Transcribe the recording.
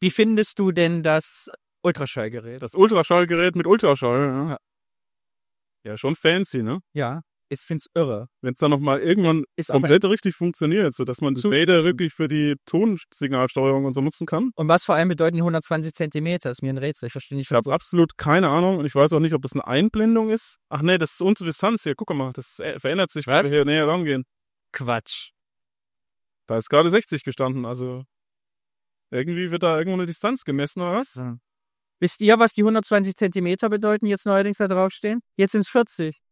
Wie findest du denn das Ultraschallgerät? Das Ultraschallgerät mit Ultraschall, ja. Ja, schon fancy, ne? Ja, ich find's irre. Wenn es dann nochmal irgendwann komplett richtig funktioniert, sodass man das Fader wirklich für die Tonsignalsteuerung und so nutzen kann. Und was vor allem bedeuten die 120 Zentimeter? Ist mir ein Rätsel, ich verstehe nicht. Ich habe absolut keine Ahnung und ich weiß auch nicht, ob das eine Einblendung ist. Ach nee, das ist unsere Distanz hier. Guck mal, das verändert sich, wenn wir hier näher rangehen. Quatsch. Da ist gerade 60 gestanden, also irgendwie wird da irgendwo eine Distanz gemessen, oder was? Wisst ihr, was die 120 Zentimeter bedeuten, jetzt neuerdings da draufstehen? Jetzt sind's 40.